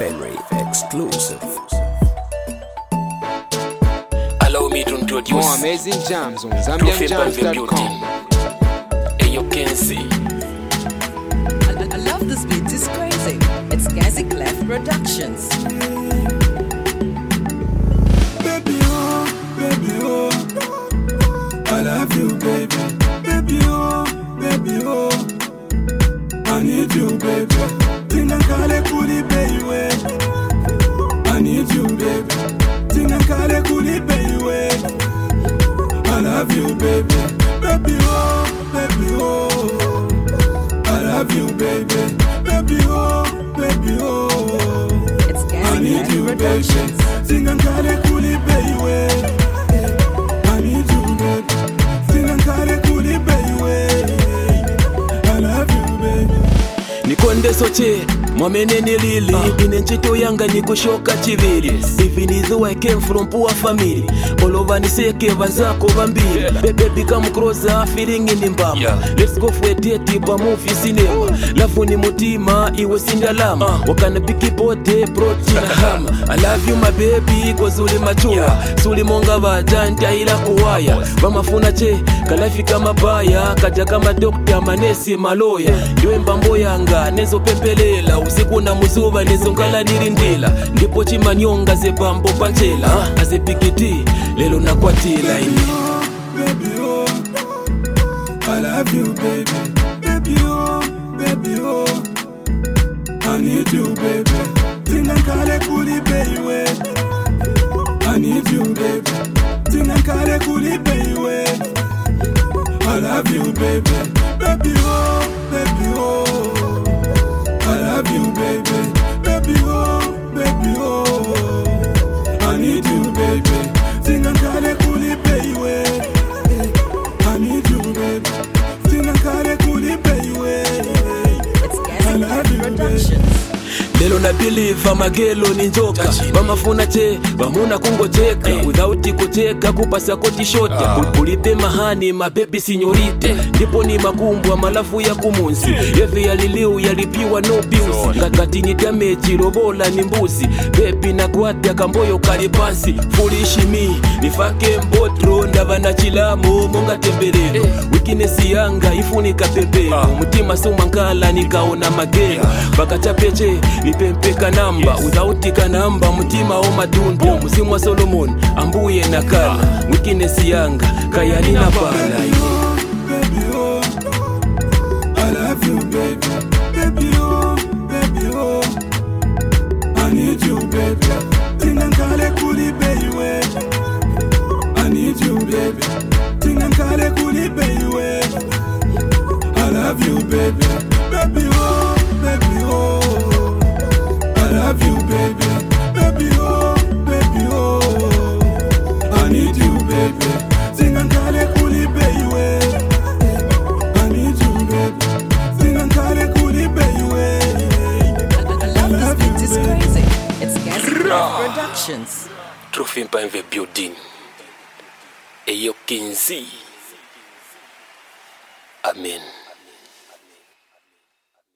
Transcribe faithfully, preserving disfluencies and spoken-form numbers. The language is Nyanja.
Fenry exclusive. Allow me to introduce more amazing jams on Zambian Jams dot com. And you can see I, I love this beat, it's crazy. It's Gazi Clef Productions. Baby oh, baby oh, I love you baby. Baby oh, baby oh, I need you baby. Tina kale kuli baby, I need you baby. Tina kale kuli baby, I love you baby. Baby oh, baby oh, I love you baby. Baby oh, baby oh, It's I Gazi need Clef you Productions. baby. Tina kale kuli baby, I need you baby. Tina kale kuli baby, I love you baby. Nikonde soche mwamenene lili uh. Ine nchito yanga nikushoka chivili yes. Even though I came from poor family, all over niseke vazako vambili yeah. Baby come closer, feeling in the mbama yeah. Let's go for a date pa movie cinema. Lafu ni mutima, iwe sindalama uh. Wakana piki pote, protein hama I love you my baby, kwa zuli machua yeah. Suli monga vajanta ila kuwaya Vamafuna che, kalafi kama baya Kaja kama dokta, manesi, maloya Ndiwe mbambo yanga, nezo pepelela Usiku na muzuba, nezo ngala nirindila Ndipo chimanyonga ze bambo panchela Aze pikiti, lelo na kwa tila ini Baby oh, I love you baby. Baby oh, baby oh, I need you baby. Tina kale kuli baby, I need you baby. Tina kale kuli baby, I love you baby. Baby oh, baby oh, I love you baby. Baby oh, baby oh, I need you baby. Tina kale kuli baby, I need you baby. Tina kale kuli baby, It's Gazi Clef Productions. Lelo na believe amagelo ni njoka Vamafuna che, vamuna kungojeka hey. Without kucheka kupasa koti shota ah. Kulipe mahani mabebi sinyorite hey. Ndipo ni makumbwa malafu ya kumunzi hey. Yevi ya liliu yalipiwa no bills Kakati ni damage robola ni mbuzi Baby na kwati ya kamboyo karipansi Foolish me, nifake mbotro Ndavana chilamo, monga tembelelo hey. Wikinesi yanga, ifunika pepelo ah. Mutima sumankala, nikaona magelo Baka chapeche, nipempeka namba yes. Without kanamba, mutima o madundu oh. Musimu wa Solomon, ambuye na kala ah. Wikinesi yanga, kaya nina bala Baby oh, I love you baby. Baby oh, baby oh, I need you baby. Tina kale kuli baby, I need you baby. Tina kale kuli baby, I love you baby. Baby oh, baby oh, I love you baby. Baby oh, baby oh, I need you baby. Tina kale kuli baby, I need you baby. Tina kale kuli baby, I love this beat, it's crazy. It's Gazi Clef Productions. Trophy Mpa in the building Eyo Kinzi Amen.